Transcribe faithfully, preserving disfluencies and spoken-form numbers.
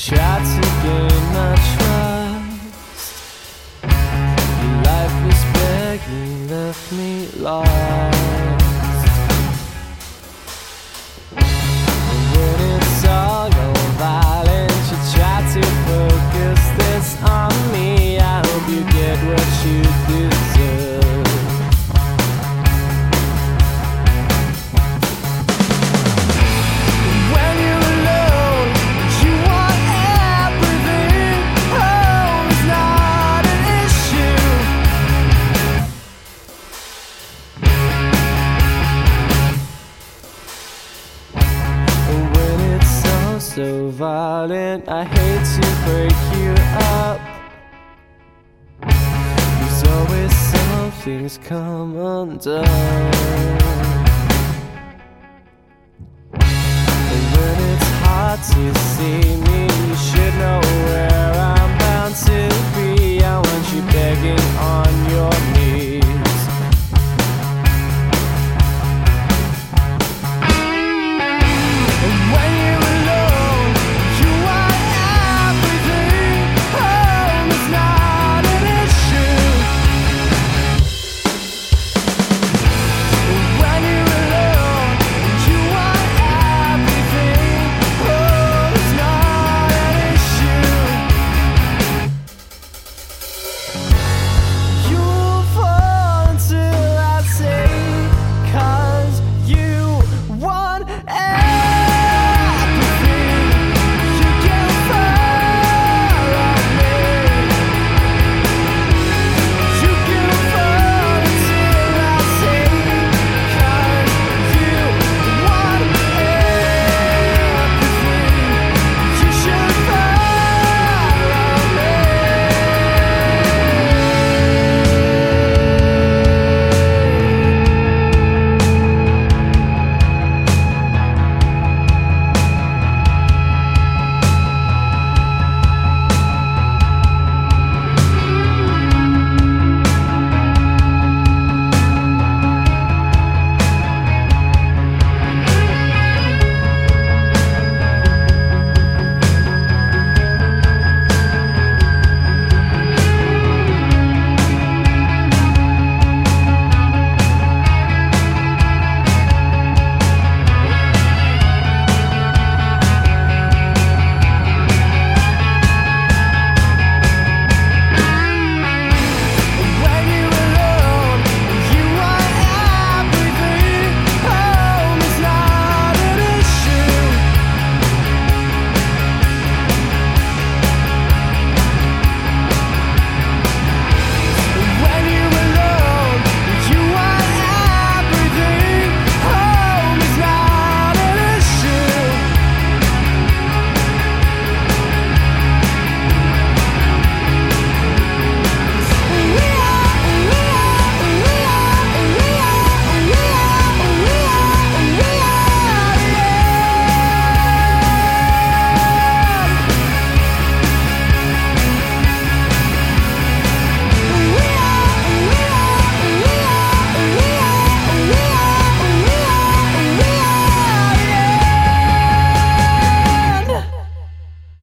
tried to gain my trust. Life was begging, left me lost. And when it's all gone violent, you try to focus this on me. I hope you get what you deserve. So violent, I hate to break you up. There's always something's come undone. And when it's hard to see